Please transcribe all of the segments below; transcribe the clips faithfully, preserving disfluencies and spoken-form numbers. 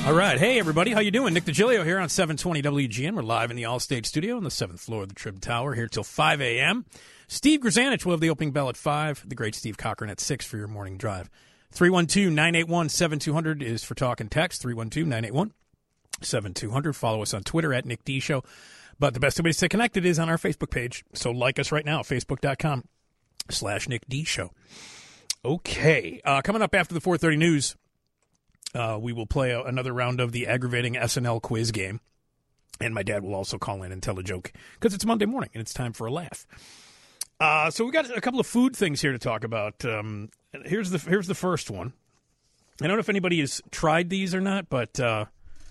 All right. Hey, everybody. How you doing? Nick DiGilio here on seven twenty W G N. We're live in the Allstate studio on the seventh floor of the Trib Tower here till five a.m. Steve Grzanich will have the opening bell at five. The great Steve Cochran at six for your morning drive. three one two, nine eight one, seven two zero zero is for talk and text. three one two, nine eight one, seven two zero zero. Follow us on Twitter at Nick D Show. But the best way to stay connected is on our Facebook page. So like us right now, facebook.com slash Nick D Show. Okay. Uh, coming up after the four thirty news, uh, we will play a, another round of the aggravating S N L quiz game. And my dad will also call in and tell a joke because it's Monday morning and it's time for a laugh. Uh, so we got a couple of food things here to talk about. Um, here's the here's the first one. I don't know if anybody has tried these or not, but uh,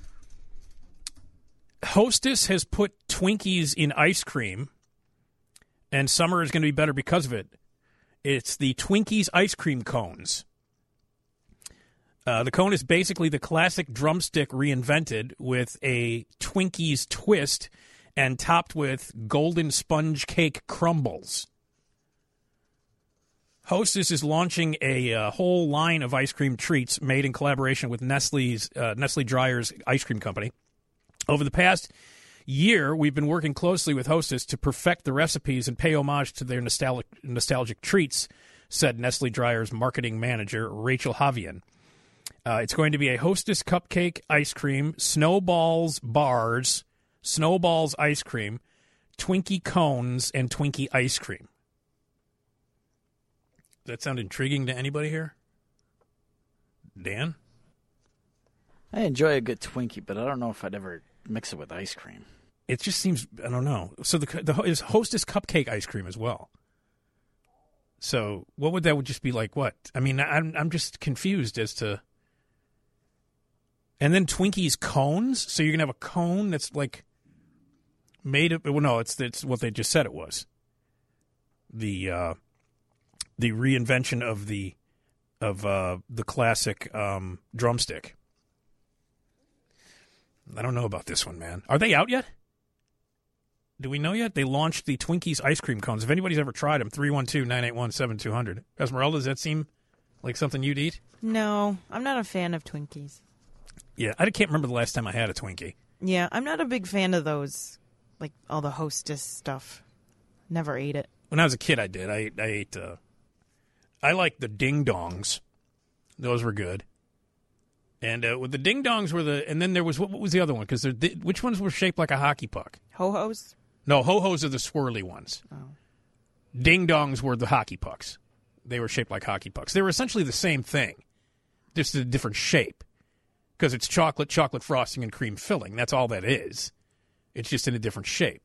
Hostess has put Twinkies in ice cream, and summer is going to be better because of it. It's the Twinkies ice cream cones. Uh, the cone is basically the classic drumstick reinvented with a Twinkies twist and topped with golden sponge cake crumbles. Hostess is launching a uh, whole line of ice cream treats made in collaboration with Nestle's uh, Nestle Dryers Ice Cream Company. Over the past year, we've been working closely with Hostess to perfect the recipes and pay homage to their nostalgic, nostalgic treats, said Nestle Dryers marketing manager Rachel Javian. Uh, it's going to be a Hostess cupcake ice cream, Snowballs bars, Snowballs ice cream, Twinkie cones, and Twinkie ice cream. Does that sound intriguing to anybody here? Dan? I enjoy a good Twinkie, but I don't know if I'd ever mix it with ice cream. It just seems, I don't know. So the the is Hostess cupcake ice cream as well. So what would that would just be like? What? I mean, I'm I'm just confused as to. And then Twinkies cones. So you're gonna have a cone that's like made of. Well, no, it's it's what they just said it was. The uh, the reinvention of the of uh, the classic um, drumstick. I don't know about this one, man. Are they out yet? Do we know yet? They launched the Twinkies ice cream cones. If anybody's ever tried them, three one two, nine eight one, seven two zero zero. Esmeralda, does that seem like something you'd eat? No, I'm not a fan of Twinkies. Yeah, I can't remember the last time I had a Twinkie. Yeah, I'm not a big fan of those, like all the Hostess stuff. Never ate it. When I was a kid, I did. I, I ate, uh, I liked the Ding Dongs. Those were good. And uh, with the Ding Dongs were the, and then there was, what, what was the other one? Because which ones were shaped like a hockey puck? Ho-Hos? No, Ho-Hos are the swirly ones. Oh. Ding Dongs were the hockey pucks. They were shaped like hockey pucks. They were essentially the same thing, just a different shape. Because it's chocolate, chocolate frosting, and cream filling. That's all that is. It's just in a different shape.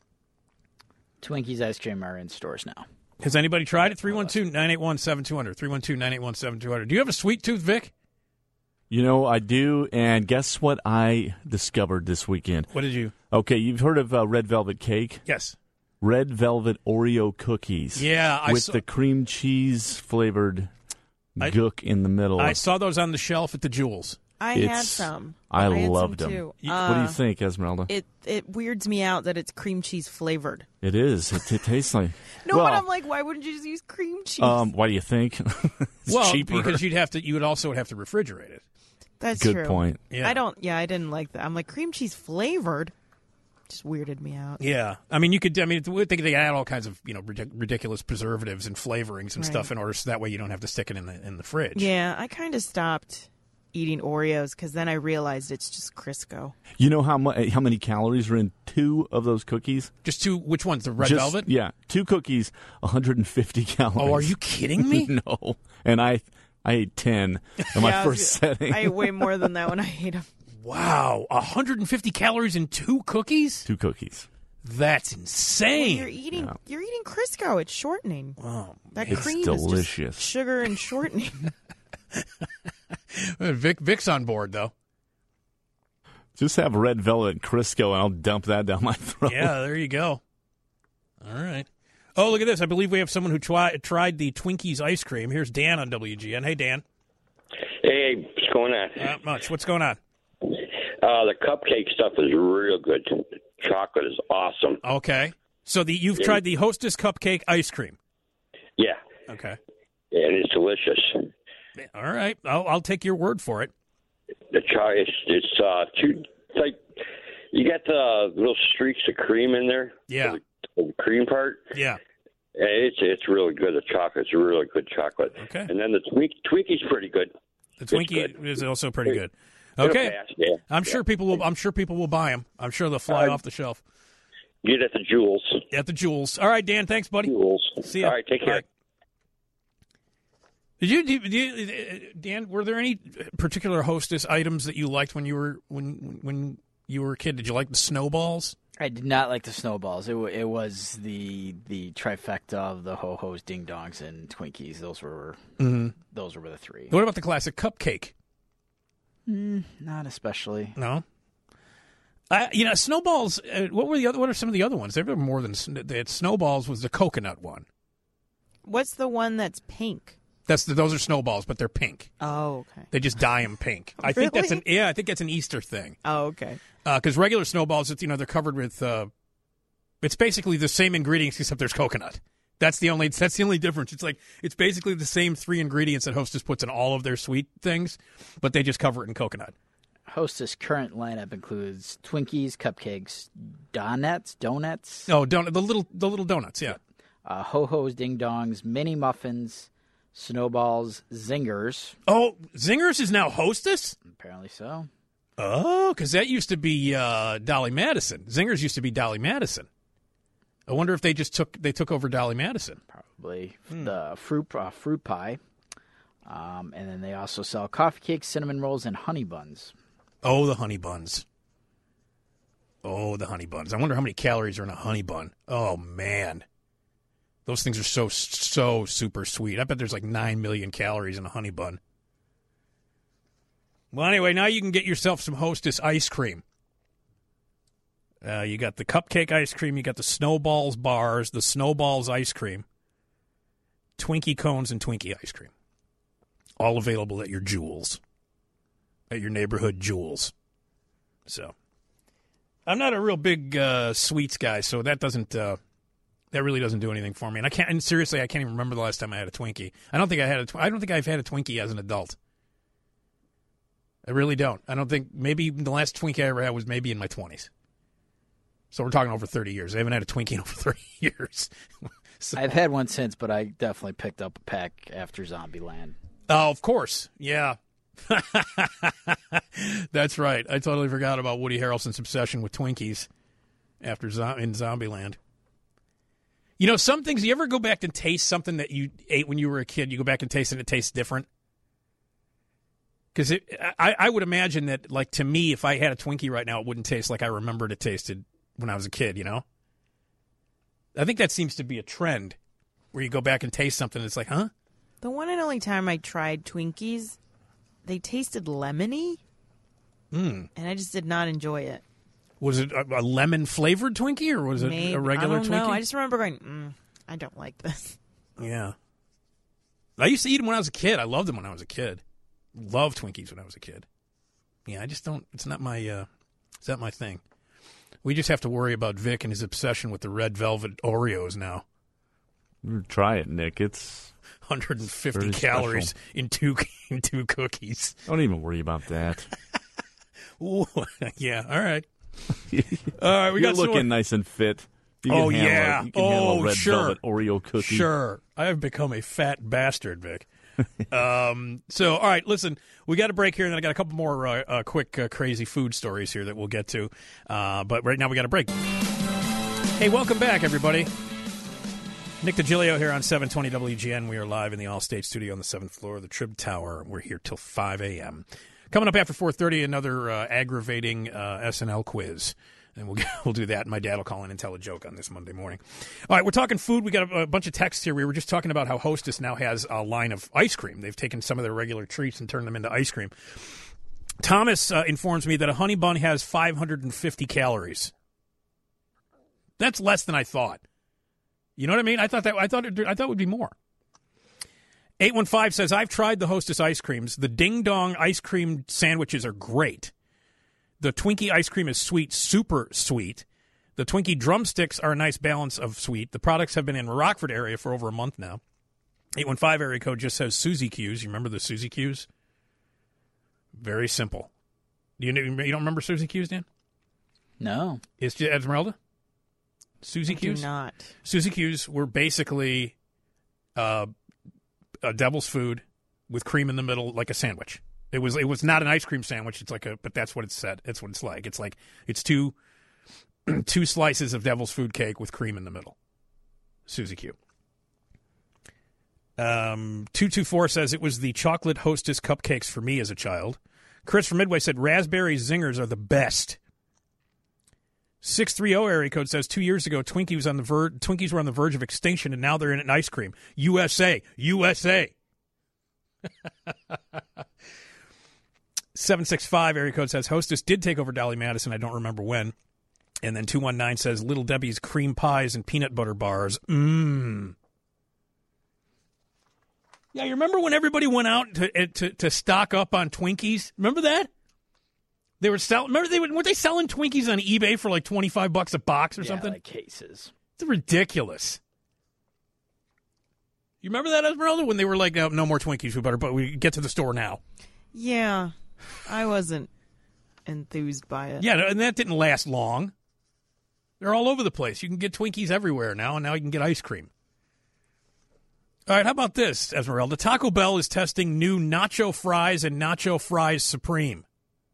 Twinkies ice cream are in stores now. Has anybody tried it? three one two, nine eight one, seven two zero zero. three one two, nine eight one, seven two zero zero. Do you have a sweet tooth, Vic? You know, I do, and guess what I discovered this weekend? What did you? Okay, you've heard of uh, red velvet cake? Yes. Red velvet Oreo cookies. Yeah, I with saw, the cream cheese flavored I, gook in the middle. I saw those on the shelf at the Jewels. I It's, had some. I, I had loved some them. too. You, uh, what do you think, Esmeralda? It it weirds me out that it's cream cheese flavored. It is. It, it tastes like. No, well, but I'm like, why wouldn't you just use cream cheese? Um, why do you think? It's well, cheaper. because you'd have to. You would also have to refrigerate it. That's Good true. point. Yeah. I don't. Yeah, I didn't like that. I'm like cream cheese flavored. Just weirded me out. Yeah, I mean, you could. I mean, they they add all kinds of you know ridic- ridiculous preservatives and flavorings and Right. stuff in order so that way you don't have to stick it in the in the fridge. Yeah, I kind of stopped eating Oreos because then I realized it's just Crisco. You know how mu- how many calories are in two of those cookies? Just two. Which ones? The red Just- velvet? Yeah, two cookies, one hundred fifty calories. Oh, are you kidding me? No, and I I ate ten in my Yeah, I was- first setting. I ate way more than that when I ate them. Wow, one hundred fifty calories in two cookies? Two cookies. That's Well, insane. you're eating. Yeah. You're eating Crisco. It's shortening. Oh, That It's cream delicious. is just sugar and shortening. Vic Vic's on board though. Just have red velvet Crisco, and I'll dump that down my throat. Yeah, there you go. All right. Oh, look at this. I believe we have someone who try, tried the Twinkies ice cream. Here's Dan on W G N. Hey, Dan. Hey, what's going on? Not much. What's going on? Uh, the cupcake stuff is real good. Chocolate is awesome. Okay. So the you've Yeah. tried the Hostess cupcake ice cream. Yeah, Okay. and it's delicious. All right. I'll, I'll take your word for it. The char it's it's uh two it's like you got the little streaks of cream in there. Yeah. The, the cream part. Yeah. And it's it's really good. The chocolate's really good chocolate. Okay. And then the twink, Twinkie's pretty good. The Twinkie good. is also pretty good. It'll Okay. pass, yeah. I'm sure Yeah. people will. I'm sure people will buy them. I'm sure they'll fly Uh, off the shelf Get at the Jewels. at the Jewels. All right, Dan. Thanks, buddy. Jewels. See ya. All right, take care. Bye. Did you, did you, Dan? Were there any particular Hostess items that you liked when you were when when you were a kid? Did you like the snowballs? I did not like the snowballs. It, w- it was the the trifecta of the ho hos, ding dongs, and Twinkies. Those were Mm-hmm. those were the three. What about the classic cupcake? Mm, not especially. No. I, you know, snowballs. Uh, what were the other? What are some of the other ones? There were more than sn- they had snowballs. Was the coconut one? What's the one that's pink? That's the, those are snowballs, but they're pink. Oh, okay. They just dye them pink. I think that's an Really? yeah. I think that's an Easter thing. Oh, okay. Because regular snowballs, it's, you know, they're covered with. Uh, it's basically the same ingredients except there's coconut. That's the only. That's the only difference. It's like it's basically the same three ingredients that Hostess puts in all of their sweet things, but they just cover it in coconut. Hostess current lineup includes Twinkies, cupcakes, donuts, donuts, Oh, donut, the little the little donuts. Yeah. uh, ho hos, ding dongs, mini muffins, snowballs, zingers. Oh, Zingers is now Hostess. Apparently so. Oh, because that used to be uh, Dolly Madison. Zingers used to be Dolly Madison. I wonder if they just took they took over Dolly Madison. Probably the fruit uh, fruit pie, um, and then they also sell coffee cakes, cinnamon rolls, and honey buns. Oh, the honey buns. Oh, the honey buns. I wonder how many calories are in a honey bun. Oh, man. Those things are so, so super sweet. I bet there's like nine million calories in a honey bun. Well, anyway, now you can get yourself some Hostess ice cream. Uh, you got the cupcake ice cream. You got the Snowballs bars, the Snowballs ice cream, Twinkie cones, and Twinkie ice cream. All available at your Jewels. At your neighborhood Jewels. So, I'm not a real big uh, sweets guy, so that doesn't uh, that really doesn't do anything for me. And I can't. And seriously, I can't even remember the last time I had a Twinkie. I don't think I had a. Tw- I don't think I've had a Twinkie as an adult. I really don't. I don't think. Maybe the last Twinkie I ever had was maybe in my twenties. So we're talking over thirty years. I haven't had a Twinkie in over thirty years. So, I've had one since, but I definitely picked up a pack after Zombieland. oh, of course, yeah. That's right. I totally forgot about Woody Harrelson's obsession with Twinkies after Zo- in Zombieland. You know, some things, you ever go back and taste something that you ate when you were a kid, you go back and taste it and it tastes different? Because I, I would imagine that, like, to me, if I had a Twinkie right now, it wouldn't taste like I remembered it tasted when I was a kid, you know? I think that seems to be a trend where you go back and taste something and it's like, huh? The one and only time I tried Twinkies, they tasted lemony, Mm. and I just did not enjoy it. Was it a, a lemon-flavored Twinkie or was it Maybe, a regular I don't Twinkie? know. I just remember going, mm, I don't like this. Yeah. I used to eat them when I was a kid. I loved them when I was a kid. Loved Twinkies when I was a kid. Yeah, I just don't, it's not my, uh, it's not my thing. We just have to worry about Vic and his obsession with the red velvet Oreos now. Try it, Nick. It's one hundred fifty Very calories special. in two in two cookies. Don't even worry about that. Ooh, yeah, all right. All right, we You're got some looking more. nice and fit. You Oh, can handle yeah. A, you can handle Oh, a red sure. velvet Oreo cookie. Sure. I have become a fat bastard, Vic. um, so, all right, listen, we got a break here, and then I got a couple more uh, uh, quick, uh, crazy food stories here that we'll get to. Uh, but right now we got a break. Hey, welcome back, everybody. Nick DiGilio here on seven twenty W G N. We are live in the Allstate studio on the seventh floor of the Trib Tower. We're here till five a.m. Coming up after four thirty, another uh, aggravating uh, S N L quiz. And we'll we'll do that. And my dad will call in and tell a joke on this Monday morning. All right, we're talking food. We got a, a bunch of texts here. We were just talking about how Hostess now has a line of ice cream. They've taken some of their regular treats and turned them into ice cream. Thomas uh, informs me that a honey bun has five hundred fifty calories. That's less than I thought. You know what I mean? I thought that I thought it, I thought it would be more. eight one five says, I've tried the Hostess ice creams. The Ding Dong ice cream sandwiches are great. The Twinkie ice cream is sweet, super sweet. The Twinkie drumsticks are a nice balance of sweet. The products have been in Rockford area for over a month now. eight one five area code just says Suzy Q's. You remember the Suzy Q's? Very simple. You you don't remember Suzy Q's, Dan? No. It's just Esmeralda? Suzy I do Q's? not. Suzy Q's were basically uh, a devil's food with cream in the middle, like a sandwich. It was it was not an ice cream sandwich. It's like a, but that's what it said. That's what it's like. It's like it's two two slices of devil's food cake with cream in the middle. Suzy Q. Um, two two four says it was the chocolate Hostess cupcakes for me as a child. Chris from Midway said raspberry zingers are the best. six three zero area code says two years ago Twinkie was on the ver- Twinkies were on the verge of extinction and now they're in an ice cream. U S A. U S A. seven six five area code says Hostess did take over Dolly Madison. I don't remember when. And then two one nine says Little Debbie's cream pies and peanut butter bars. Mmm. Yeah, you remember when everybody went out to to, to stock up on Twinkies? Remember that? They were selling. Remember they were, weren't they selling Twinkies on eBay for like twenty-five bucks a box or yeah, something? like cases. It's ridiculous. You remember that, Esmeralda? When they were like, no, no more Twinkies, we better, but we get to the store now. Yeah, I wasn't enthused by it. Yeah, and that didn't last long. They're all over the place. You can get Twinkies everywhere now, and now you can get ice cream. All right, how about this, Esmeralda? Taco Bell is testing new nacho fries and nacho fries supreme.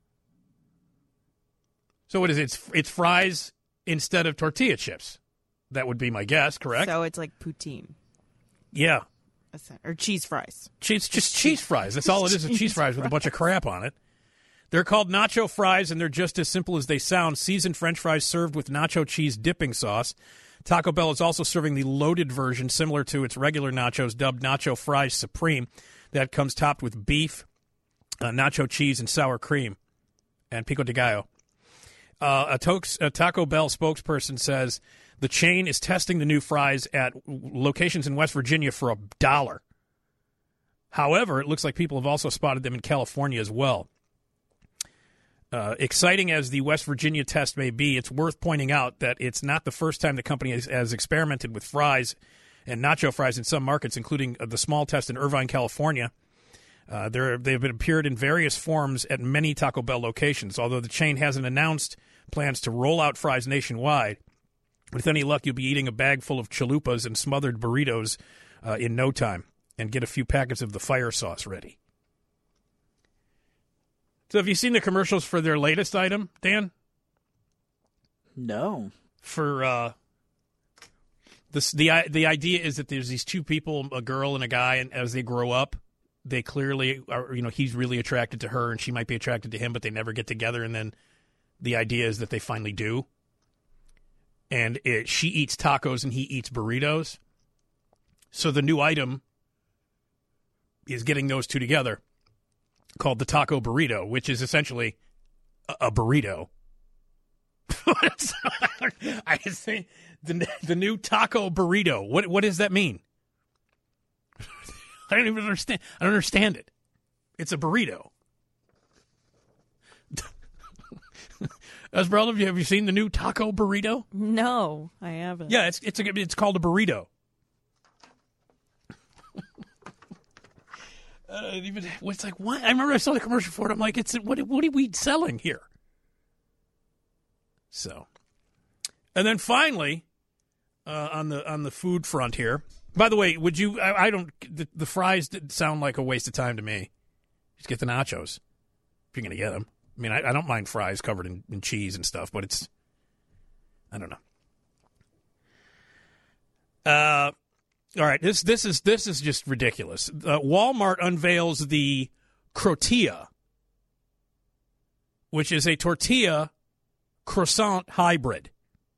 So what is it? It's, it's fries instead of tortilla chips. That would be my guess, correct? So it's like poutine. Yeah. Or cheese fries. It's just cheese fries. That's all it is, is cheese fries with a bunch of crap on it. They're called nacho fries, and they're just as simple as they sound. Seasoned French fries served with nacho cheese dipping sauce. Taco Bell is also serving the loaded version, similar to its regular nachos, dubbed Nacho Fries Supreme. That comes topped with beef, uh, nacho cheese, and sour cream, and pico de gallo. Uh, a, Tokes, a Taco Bell spokesperson says the chain is testing the new fries at locations in West Virginia for a dollar. However, it looks like people have also spotted them in California as well. Uh, exciting as the West Virginia test may be, it's worth pointing out that it's not the first time the company has, has experimented with fries and nacho fries in some markets, including uh, the small test in Irvine, California. Uh, they've been appeared in various forms at many Taco Bell locations, although the chain hasn't announced plans to roll out fries nationwide. With any luck, you'll be eating a bag full of chalupas and smothered burritos uh, in no time, and get a few packets of the fire sauce ready. So have you seen the commercials for their latest item, Dan? No. For uh, this, the the idea is that there's these two people, a girl and a guy, and as they grow up, they clearly are, you know, he's really attracted to her and she might be attracted to him, but they never get together. And then the idea is that they finally do. And it, she eats tacos and he eats burritos. So the new item is getting those two together, called the Taco Burrito, which is essentially a, a burrito. I say the the new Taco Burrito. What what does that mean? I don't even understand. I don't understand it. It's a burrito. Esmeralda, have you, have you seen the new Taco Burrito? No, I haven't. Yeah, it's it's a, it's called a burrito. Uh, even it's like what? I remember I saw the commercial for it. I'm like, it's what? What are we selling here? So, and then finally, uh, on the on the food front here. By the way, would you? I, I don't. The, the fries did sound like a waste of time to me. Just get the nachos if you're gonna get them. I mean, I, I don't mind fries covered in, in cheese and stuff, but it's I don't know. Uh. All right, this this is this is just ridiculous. Uh, Walmart unveils the Crotilla, which is a tortilla croissant hybrid.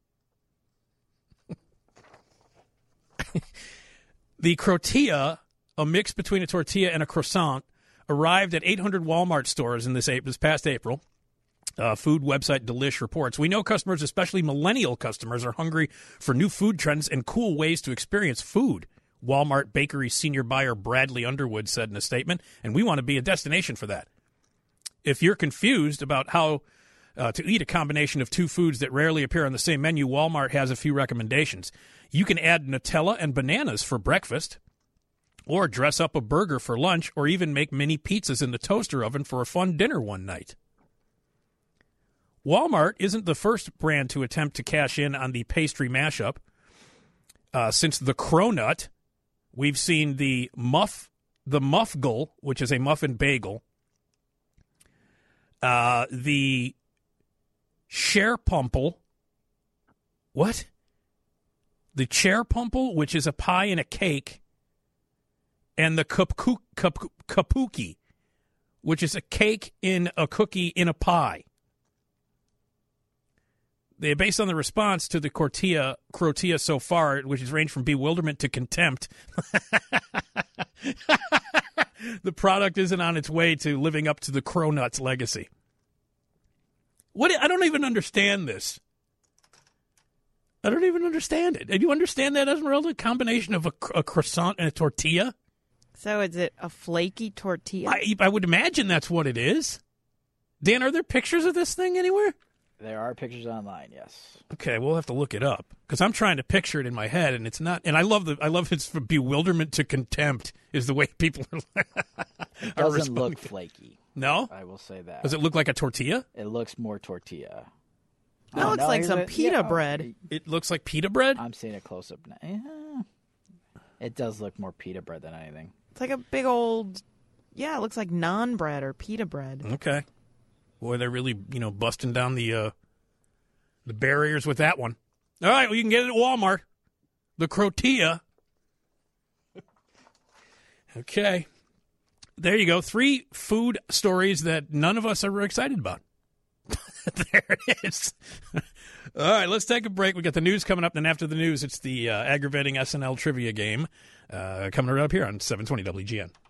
The Crotilla, a mix between a tortilla and a croissant, arrived at eight hundred Walmart stores in this this past April. Uh, food website Delish reports, we know customers, especially millennial customers, are hungry for new food trends and cool ways to experience food, Walmart bakery senior buyer Bradley Underwood said in a statement, and we want to be a destination for that. If you're confused about how uh, to eat a combination of two foods that rarely appear on the same menu, Walmart has a few recommendations. You can add Nutella and bananas for breakfast. Or dress up a burger for lunch, or even make mini pizzas in the toaster oven for a fun dinner one night. Walmart isn't the first brand to attempt to cash in on the pastry mashup. Uh, since the Cronut, we've seen the Muff, the Muffgul, which is a muffin bagel, uh, the Scherpumple, what? The Scherpumple, which is a pie and a cake, and the Kapu- Kapu- Kapuki, which is a cake in a cookie in a pie. They, based on the response to the Cortia, Crotia so far, which has ranged from bewilderment to contempt, the product isn't on its way to living up to the Cronuts legacy. What? I don't even understand this. I don't even understand it. Do you understand that, Esmeralda? A combination of a, a croissant and a tortilla? So is it a flaky tortilla? I, I would imagine that's what it is. Dan, are there pictures of this thing anywhere? There are pictures online, yes. Okay, we'll have to look it up because I'm trying to picture it in my head, and it's not. And I love the. I love its from bewilderment to contempt is the way people are. It are doesn't look responding. flaky. No, I will say that. does it look like a tortilla? It looks more tortilla. That Oh, looks no, like here's some a- pita yeah, bread. It looks like pita bread. I'm seeing a close up now. Yeah. It does look more pita bread than anything. It's like a big old, yeah, it looks like naan bread or pita bread. Okay, boy, they're really you know busting down the uh, the barriers with that one. All right, well you can get it at Walmart. The Crotilla. Okay, there you go. Three food stories that none of us are excited about. There it is. All right, let's take a break. We got the news coming up. Then after the news, it's the uh, aggravating S N L trivia game uh, coming right up here on seven twenty W G N.